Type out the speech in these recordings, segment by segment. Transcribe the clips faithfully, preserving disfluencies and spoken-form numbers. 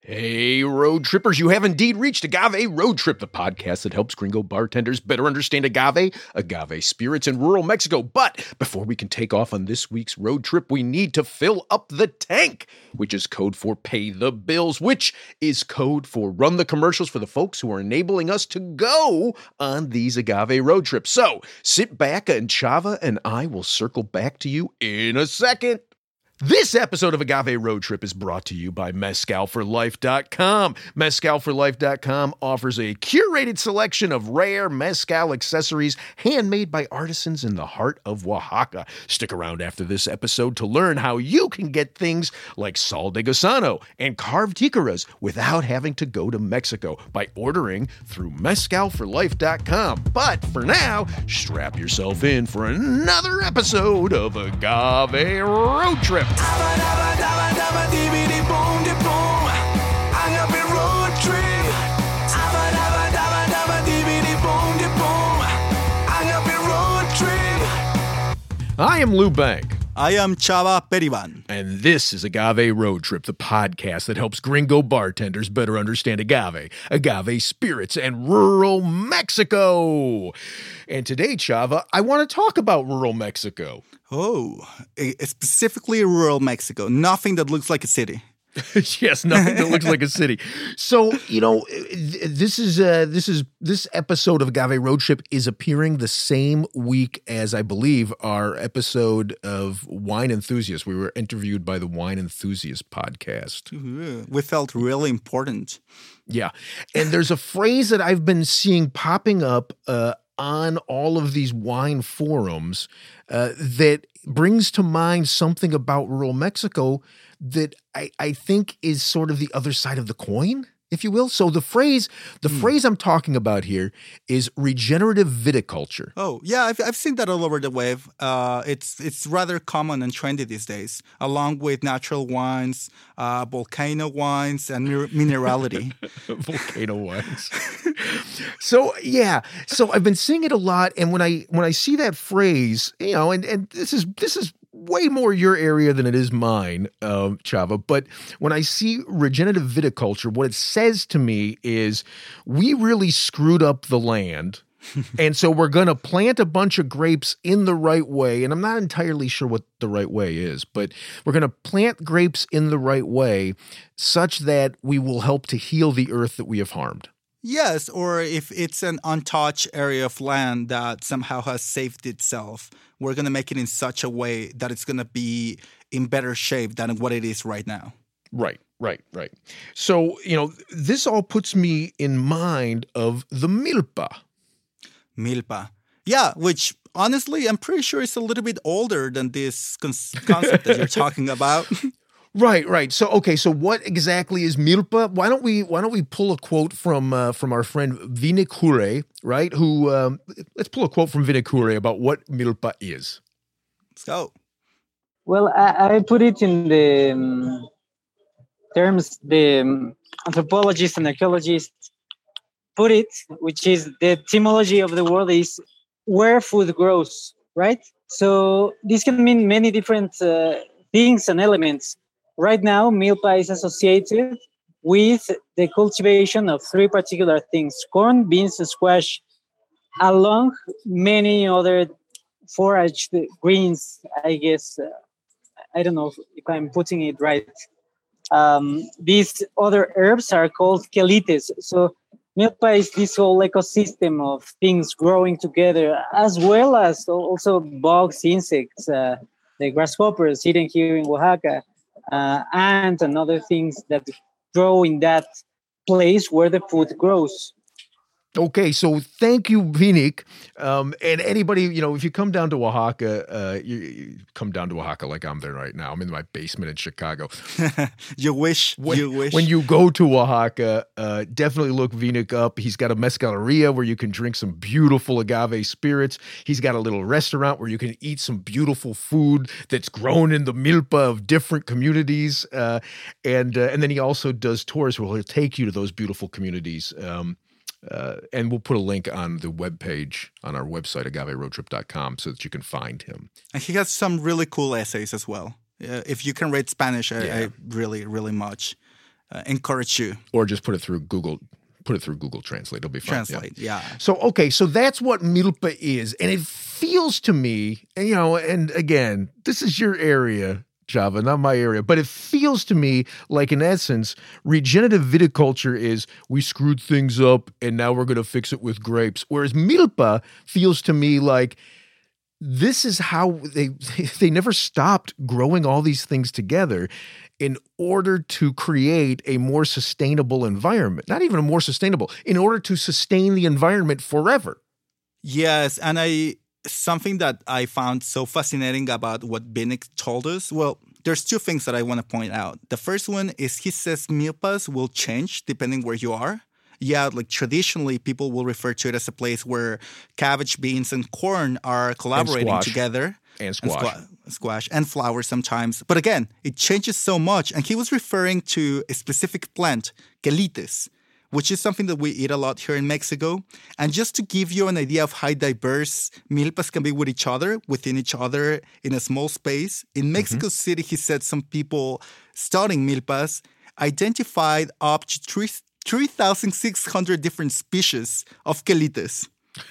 Hey, road trippers, you have indeed reached Agave Road Trip, the podcast that helps gringo bartenders better understand agave, agave spirits in rural Mexico. But before we can take off on this week's road trip, we need to fill up the tank, which is code for pay the bills, which is code for run the commercials for the folks who are enabling us to go on these agave road trips. So sit back and Chava and I will circle back to you in a second. This episode of Agave Road Trip is brought to you by Mezcal For Life dot com. Mezcal For Life dot com offers a curated selection of rare mezcal accessories handmade by artisans in the heart of Oaxaca. Stick around after this episode to learn how you can get things like sal de gusano and carved jicaras without having to go to Mexico by ordering through Mezcal For Life dot com. But for now, strap yourself in for another episode of Agave Road Trip. I am Lou Bank. I am Chava Periban. And this is Agave Road Trip, the podcast that helps gringo bartenders better understand agave, agave spirits, and rural Mexico. And today, Chava, I want to talk about rural Mexico. Oh, specifically rural Mexico. Nothing that looks like a city. Yes, nothing that looks like a city. So, you know, this is uh, this is this episode of Agave Road Trip is appearing the same week as, I believe, our episode of Wine Enthusiast. We were interviewed by the Wine Enthusiast podcast. We felt really important. Yeah. And there's a phrase that I've been seeing popping up uh, on all of these wine forums uh, that brings to mind something about rural Mexico that I, I think is sort of the other side of the coin, if you will. So the phrase, the mm. phrase I'm talking about here is regenerative viticulture. Oh, yeah, I've I've seen that all over the web. Uh, it's it's rather common and trendy these days, along with natural wines, uh, volcano wines, and mir- minerality. Volcano wines. So yeah, so I've been seeing it a lot, and when I when I see that phrase, you know, and and this is this is. way more your area than it is mine, uh, Chava. But when I see regenerative viticulture, what it says to me is we really screwed up the land. And so we're going to plant a bunch of grapes in the right way. And I'm not entirely sure what the right way is, but we're going to plant grapes in the right way such that we will help to heal the earth that we have harmed. Yes, or if it's an untouched area of land that somehow has saved itself, we're going to make it in such a way that it's going to be in better shape than what it is right now. Right, right, right. So, you know, this all puts me in mind of the milpa. Milpa. Yeah, which honestly, I'm pretty sure it's a little bit older than this con- concept that you're talking about. Right, right. So, okay. So, what exactly is milpa? Why don't we Why don't we pull a quote from uh, from our friend Vinic Hure, right? Who um, let's pull a quote from Vinic Hure about what milpa is. Let's go. Well, I, I put it in the um, terms the um, anthropologists and archaeologists put it, which is the etymology of the word is where food grows, right? So this can mean many different uh, things and elements. Right now, milpa is associated with the cultivation of three particular things: corn, beans, and squash, along many other foraged greens, I guess. Uh, I don't know if I'm putting it right. Um, these other herbs are called quelites. So milpa is this whole ecosystem of things growing together, as well as also bugs, insects, uh, the grasshoppers hidden here in Oaxaca. Uh, and and other things that grow in that place where the food grows. Okay, so thank you, Vinic. Um, and anybody, you know, if you come down to Oaxaca, uh, you, you come down to Oaxaca like I'm there right now. I'm in my basement in Chicago. You wish, when, you wish. When you go to Oaxaca, uh, definitely look Vinic up. He's got a mezcaleria where you can drink some beautiful agave spirits. He's got a little restaurant where you can eat some beautiful food that's grown in the milpa of different communities. Uh, and, uh, and then he also does tours where he'll take you to those beautiful communities. Um, Uh, and we'll put a link on the webpage on our website, agave road trip dot com, so that you can find him. And he has some really cool essays as well. Uh, if you can read Spanish, I, yeah. I really, really much. uh, encourage you. Or just put it through Google. Put it through Google Translate. It'll be fine. Translate, yeah. yeah. So, okay, so that's what milpa is. And it feels to me, you know, and again, this is your area, Chava, not my area, but it feels to me like, in essence, regenerative viticulture is we screwed things up and now we're going to fix it with grapes. Whereas milpa feels to me like this is how they they never stopped growing all these things together in order to create a more sustainable environment. Not even a more sustainable, in order to sustain the environment forever. Yes, and I something that I found so fascinating about what Binnick told us, well, there's two things that I want to point out. The first one is he says milpas will change depending where you are. Yeah, like traditionally, people will refer to it as a place where cabbage, beans, and corn are collaborating and together. And squash. And squ- squash. And flowers sometimes. But again, it changes so much. And he was referring to a specific plant, quelites, which is something that we eat a lot here in Mexico. And just to give you an idea of how diverse milpas can be with each other, within each other, in a small space, in Mexico mm-hmm. City, he said some people studying milpas identified up to three thousand six hundred different species of quelites.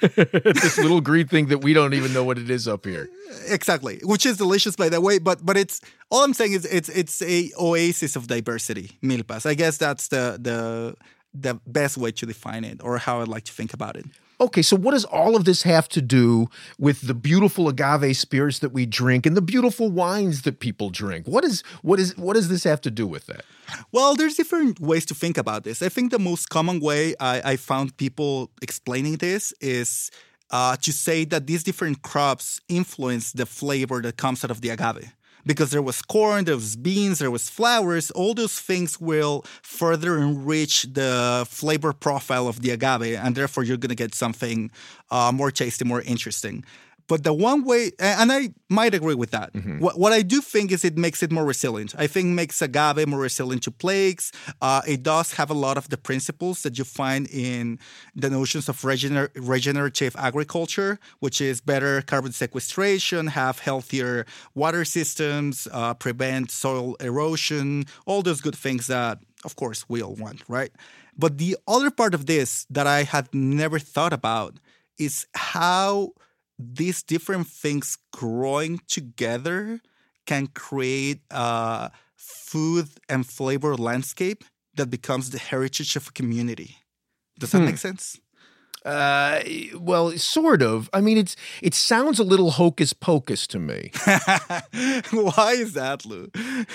This little green thing that we don't even know what it is up here. Exactly, which is delicious, by the way. But but it's all I'm saying is it's it's a oasis of diversity, milpas. I guess that's the the the best way to define it, or how I'd like to think about it. Okay, so what does all of this have to do with the beautiful agave spirits that we drink and the beautiful wines that people drink? What is what is what does this have to do with that? Well, there's different ways to think about this. I think the most common way I, I found people explaining this is uh, to say that these different crops influence the flavor that comes out of the agave. Because there was corn, there was beans, there was flowers, all those things will further enrich the flavor profile of the agave, and therefore you're going to get something uh, more tasty, more interesting. But the one way, and I might agree with that. Mm-hmm. What, what I do think is it makes it more resilient. I think it makes agave more resilient to plagues. Uh, it does have a lot of the principles that you find in the notions of regener- regenerative agriculture, which is better carbon sequestration, have healthier water systems, uh, prevent soil erosion, all those good things that, of course, we all want, right? But the other part of this that I had never thought about is how these different things growing together can create a food and flavor landscape that becomes the heritage of a community. Does that hmm. make sense? Uh, well, sort of. I mean, it's it sounds a little hocus pocus to me. Why is that, Lou?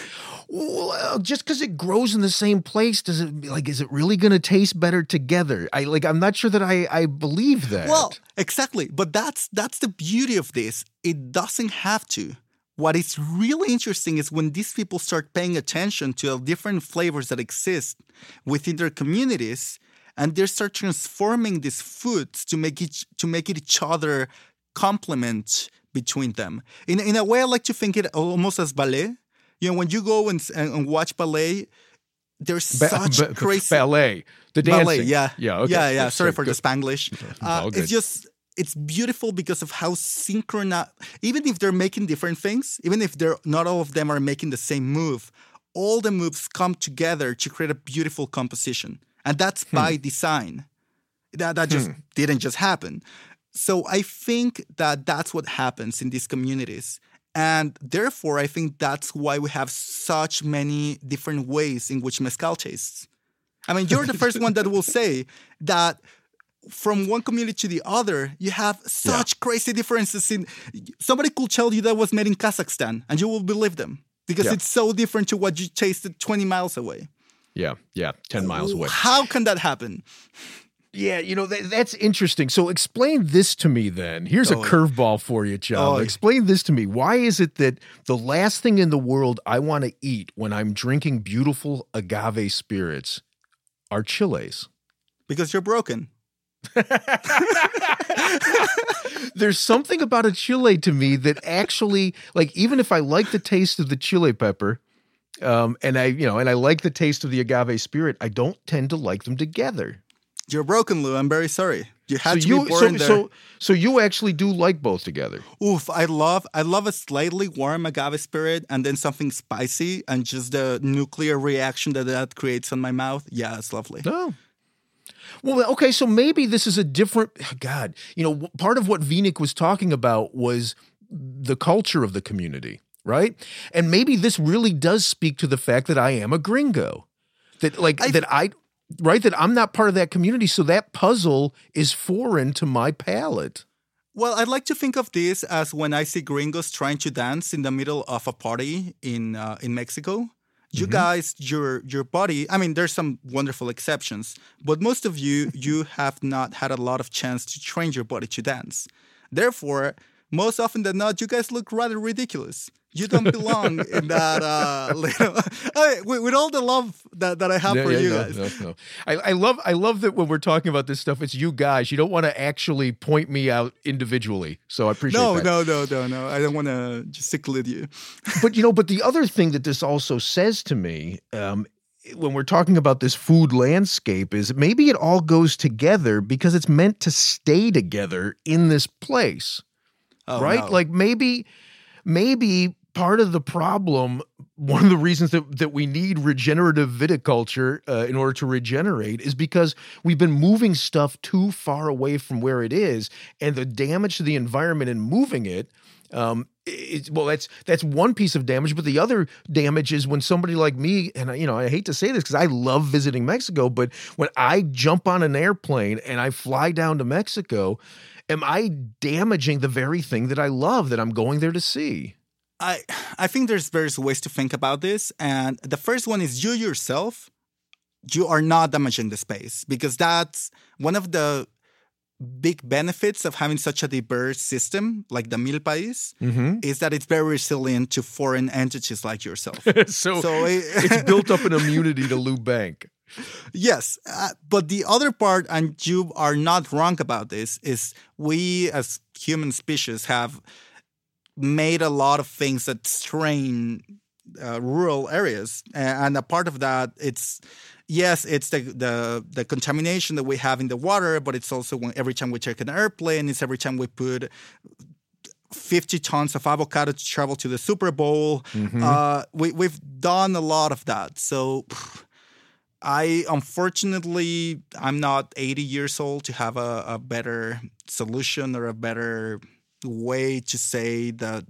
Well, just because it grows in the same place, does it like? Is it really going to taste better together? I like. I'm not sure that I I believe that. Well, exactly. But that's that's the beauty of this. It doesn't have to. What is really interesting is when these people start paying attention to the different flavors that exist within their communities. And they start transforming these foods to make each to make it each other complement between them. In in a way, I like to think it almost as ballet. You know, when you go and, and watch ballet, there's ba- such ba- crazy ballet, the dancing. Ballet, yeah, yeah, okay. yeah, yeah. That's Sorry so for good. the Spanglish. Uh, it's just it's beautiful because of how synchronized. Even if they're making different things, even if they're not all of them are making the same move, all the moves come together to create a beautiful composition. And that's hmm. by design. That that just hmm. didn't just happen. So I think that that's what happens in these communities. And therefore, I think that's why we have such many different ways in which mezcal tastes. I mean, you're the first one that will say that from one community to the other, you have such yeah. crazy differences. In somebody could tell you that was made in Kazakhstan, and you will believe them because yeah. it's so different to what you tasted twenty miles away. Yeah, yeah, ten miles away. How can that happen? Yeah, you know, that, that's interesting. So explain this to me then. Here's oh, a curveball for you, Chava. Oh, explain this to me. Why is it that the last thing in the world I want to eat when I'm drinking beautiful agave spirits are chiles? Because you're broken. There's something about a chile to me that actually, like, even if I like the taste of the chile pepper, Um, and I, you know, and I like the taste of the agave spirit, I don't tend to like them together. You're broken, Lou. I'm very sorry. You had so to you, be born so, there. So, so you actually do like both together. Oof, I love I love a slightly warm agave spirit and then something spicy and just the nuclear reaction that that creates on my mouth. Yeah, it's lovely. Oh. Well, okay, so maybe this is a different, God, you know, part of what Vinick was talking about was the culture of the community, right? And maybe this really does speak to the fact that I am a gringo. That like, I, that I... Right, that I'm not part of that community, so that puzzle is foreign to my palate. Well, I'd like to think of this as when I see gringos trying to dance in the middle of a party in uh, in Mexico. You mm-hmm. guys, your your body, I mean, there's some wonderful exceptions, but most of you, you have not had a lot of chance to train your body to dance. Therefore, most often than not, you guys look rather ridiculous. You don't belong in that uh, little. I mean, with, with all the love that, that I have yeah, for yeah, you no, guys. No, no. I, I love I love that when we're talking about this stuff, it's you guys. You don't want to actually point me out individually. So I appreciate no, that. No, no, no, no, no. I don't want to just seclude you. But you know, but the other thing that this also says to me, um, when we're talking about this food landscape, is maybe it all goes together because it's meant to stay together in this place, oh, right? No. Like maybe, maybe. Part of the problem, one of the reasons that, that we need regenerative viticulture uh, in order to regenerate is because we've been moving stuff too far away from where it is, and the damage to the environment in moving it, um, it's, well, that's that's one piece of damage, but the other damage is when somebody like me, and you know, I hate to say this because I love visiting Mexico, but when I jump on an airplane and I fly down to Mexico, am I damaging the very thing that I love that I'm going there to see? I I think there's various ways to think about this. And the first one is you yourself, you are not damaging the space because that's one of the big benefits of having such a diverse system like the Milpa is, mm-hmm. is that it's very resilient to foreign entities like yourself. so so it, it's built up an immunity to Lou Bank. Yes, uh, but the other part, and you are not wrong about this, is we as human species have made a lot of things that strain uh, rural areas, and a part of that, it's yes, it's the, the the contamination that we have in the water, but it's also when every time we take an airplane, it's every time we put fifty tons of avocado to travel to the Super Bowl. Mm-hmm. Uh, we we've done a lot of that, so. I, unfortunately, I'm not eighty years old to have a, a better solution or a better way to say that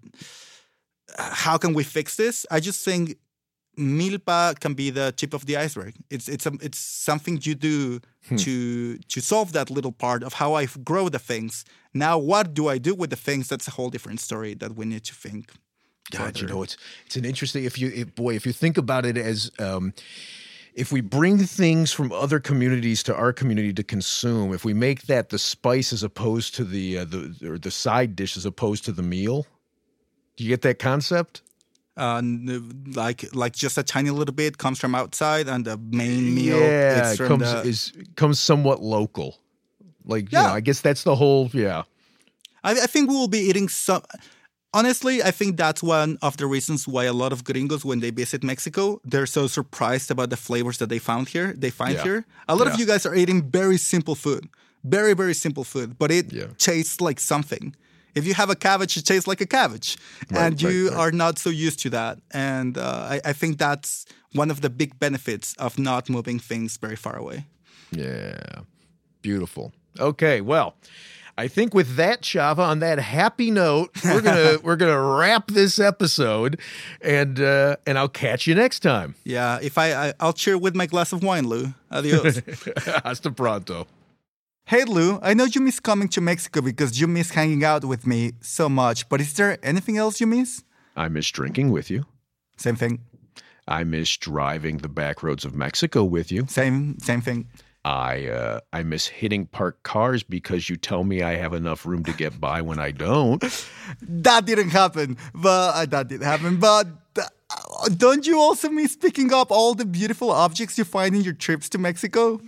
how can we fix this? I just think Milpa can be the tip of the iceberg. It's it's a, it's something you do hmm. to to solve that little part of how I grow the things. Now, what do I do with the things? That's a whole different story that we need to think. God, further. you know, it's it's an interesting. If you, if, boy, if you think about it as. Um, If we bring things from other communities to our community to consume, if we make that the spice as opposed to the uh, the or the side dish as opposed to the meal, do you get that concept? Uh, like like just a tiny little bit comes from outside, and the main meal yeah, is from comes the... is comes somewhat local. Like, yeah. you know, I guess that's the whole. Yeah, I, I think we will be eating some. Honestly, I think that's one of the reasons why a lot of gringos, when they visit Mexico, they're so surprised about the flavors that they found here. They find yeah. here. A lot yeah. of you guys are eating very simple food, very very simple food, but it yeah. tastes like something. If you have a cabbage, it tastes like a cabbage, right, and you right, right. are not so used to that. And uh, I, I think that's one of the big benefits of not moving things very far away. Yeah, beautiful. Okay, well. I think with that, Chava, on that happy note, we're gonna we're gonna wrap this episode, and uh, and I'll catch you next time. Yeah, if I, I I'll cheer with my glass of wine, Lou. Adios. Hasta pronto. Hey, Lou. I know you miss coming to Mexico because you miss hanging out with me so much. But is there anything else you miss? I miss drinking with you. Same thing. I miss driving the back roads of Mexico with you. Same same thing. I uh, I miss hitting parked cars because you tell me I have enough room to get by when I don't. That didn't happen, but uh, that did happen. But uh, don't you also miss picking up all the beautiful objects you find in your trips to Mexico?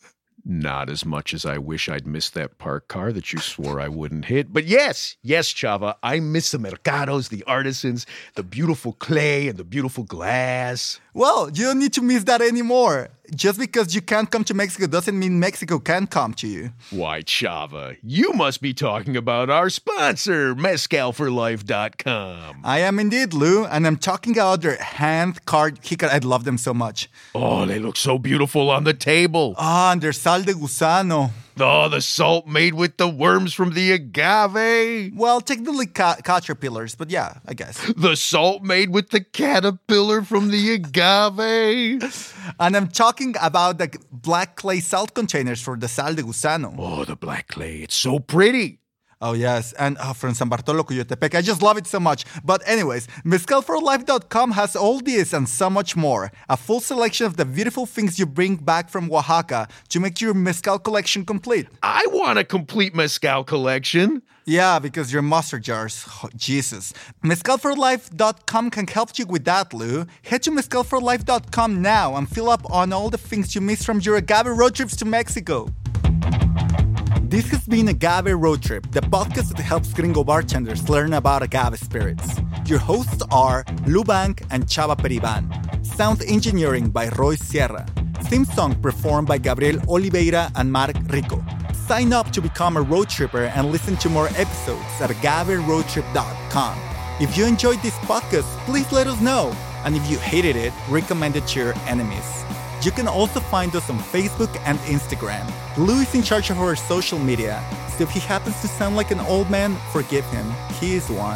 Not as much as I wish I'd missed that parked car that you swore I wouldn't hit. But yes, yes, Chava, I miss the mercados, the artisans, the beautiful clay and the beautiful glass. Well, you don't need to miss that anymore. just because you can't come to Mexico doesn't mean Mexico can come to you. Why, Chava, you must be talking about our sponsor, mezcal for life dot com. I am indeed, Lou, and I'm talking about their hand-carved jicaro. I love them so much. Oh, they look so beautiful on the table. Ah, and their sal de gusano. Oh, the salt made with the worms from the agave. Well, technically ca- caterpillars, but yeah, I guess. The salt made with the caterpillar from the agave. And I'm talking about the black clay salt containers for the sal de gusano. Oh, the black clay. It's so pretty. Oh, yes. And oh, from San Bartolo, Coyotepec. I just love it so much. But anyways, mezcal for life dot com has all this and so much more. A full selection of the beautiful things you bring back from Oaxaca to make your mezcal collection complete. I want a complete mezcal collection. Yeah, because your mustard jars. Oh, Jesus. mezcal for life dot com can help you with that, Lou. Head to mezcal for life dot com now and fill up on all the things you missed from your agave road trips to Mexico. This has been Agave Road Trip, the podcast that helps gringo bartenders learn about agave spirits. Your hosts are Lou Bank and Chava Periban. Sound engineering by Roy Sierra. Theme song performed by Gabriel Oliveira and Mark Rico. Sign up to become a road tripper and listen to more episodes at agave road trip dot com. If you enjoyed this podcast, please let us know. And if you hated it, recommend it to your enemies. You can also find us on Facebook and Instagram. Lou is in charge of our social media, so if he happens to sound like an old man, forgive him. He is one.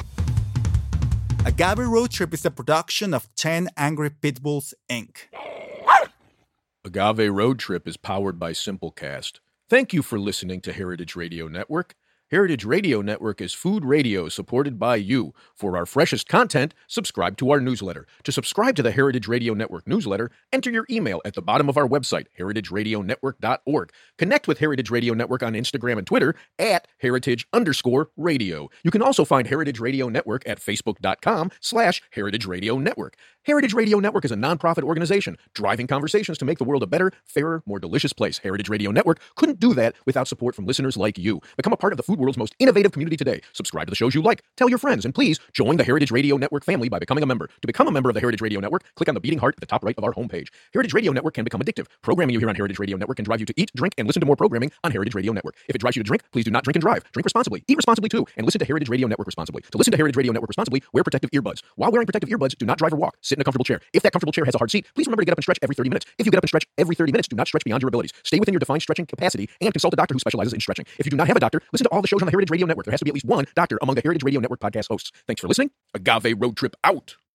Agave Road Trip is a production of ten Angry Pitbulls, Incorporated. Agave Road Trip is powered by Simplecast. Thank you for listening to Heritage Radio Network. Heritage Radio Network is food radio supported by you. For our freshest content, subscribe to our newsletter. To subscribe to the Heritage Radio Network newsletter, enter your email at the bottom of our website, heritage radio network dot org. Connect with Heritage Radio Network on Instagram and Twitter at heritage underscore radio. You can also find Heritage Radio Network at facebook.com slash Heritage Radio Network. Heritage Radio Network is a nonprofit organization driving conversations to make the world a better, fairer, more delicious place. Heritage Radio Network couldn't do that without support from listeners like you. Become a part of the food world's most innovative community today. Subscribe to the shows you like, tell your friends, and please join the Heritage Radio Network family by becoming a member. To become a member of the Heritage Radio Network, click on the beating heart at the top right of our homepage. Heritage Radio Network can become addictive. Programming you hear on Heritage Radio Network can drive you to eat, drink, and listen to more programming on Heritage Radio Network. If it drives you to drink, please do not drink and drive. Drink responsibly. Eat responsibly too. And listen to Heritage Radio Network responsibly. To listen to Heritage Radio Network responsibly, wear protective earbuds. While wearing protective earbuds, do not drive or walk. Sit in a comfortable chair. If that comfortable chair has a hard seat, please remember to get up and stretch every thirty minutes. If you get up and stretch every thirty minutes, do not stretch beyond your abilities. Stay within your defined stretching capacity and consult a doctor who specializes in stretching. If you do not have a doctor, listen to all the shows on the Heritage Radio Network. There has to be at least one doctor among the Heritage Radio Network podcast hosts. Thanks for listening. Agave Road Trip out.